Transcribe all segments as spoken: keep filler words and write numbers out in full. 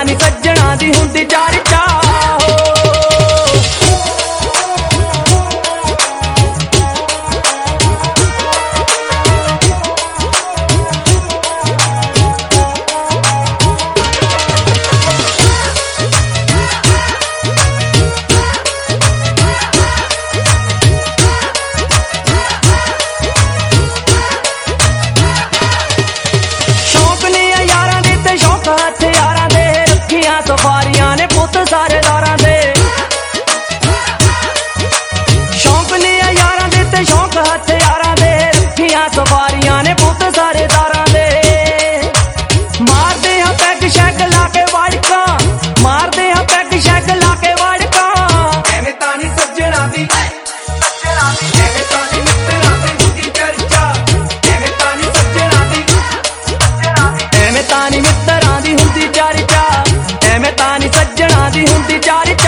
ਤਾਂ ਨੀ ਸੱਜਣਾ ਦੀ ਹੁੰਦੀ ਚਰਚਾ। ਹਥਿਆਰਾਂ ਦੇ ਰੱਖੀਆਂ ਸਫਾਰੀਆਂ ਨੇ ਪੁੱਤ ਸਾਰੇ ਦਾਰਾਂ ਦੇ, ਸ਼ੌਂਕ ਨੇ ਯਾਰਾਂ ਦੇ ਤੇ ਸ਼ੌਂਕ ਹਥਿਆਰਾਂ ਦੇ ਰੱਖੀਆਂ ਸਫਾਰੀਆਂ ਨੇ ਪੁੱਤ ਸਾਰੇ ਦਾਰਾਂ ਦੇ। ਮਾਰਦੇ ਹਾਂ ਪੈਗ ਸ਼ੈਗ ਲਾ ਕੇ ਵਾੜਕਾਂ, ਮਾਰਦੇ ਹਾਂ ਪੈਗ ਸ਼ੈਗ ਲਾ ਕੇ ਵਾੜਕਾਂ। ਐਵੇਂ ਤਾਂ ਨੀ ਸੱਜਣਾ ਦੀ ਐਵੇਂ ਤਾਂ ਨੀ ਮਿੱਤਰਾਂ ਦੀ ਹੁੰਦੀ ਚਰਚਾ, ਐਵੇਂ ਤਾਂ ਨੀ ਸੱਜਣਾ ਦੀ ਐਵੇਂ ਤਾਂ ਨੀ ਮਿੱਤਰਾਂ ਦੀ ਹੁੰਦੀ ਚਰਚਾ, ਐਵੇਂ ਤਾਂ ਨੀ ਸੱਜਣਾ ਦੀ ਹੁੰਦੀ ਚਰਚਾ।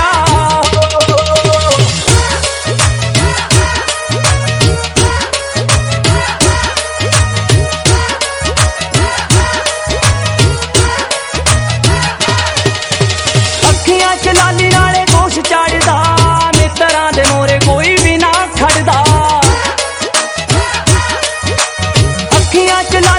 ਅੱਖੀਆਂ ਚ ਲਾਲੀ ਨਾਲੇ ਗੋਸ਼ ਚੜਦਾ, ਮਿੱਤਰਾਂ ਦੇ ਮੋਰੇ ਕੋਈ ਵੀ ਨਾ ਖੜਦਾ। ਅੱਖੀਆਂ ਚ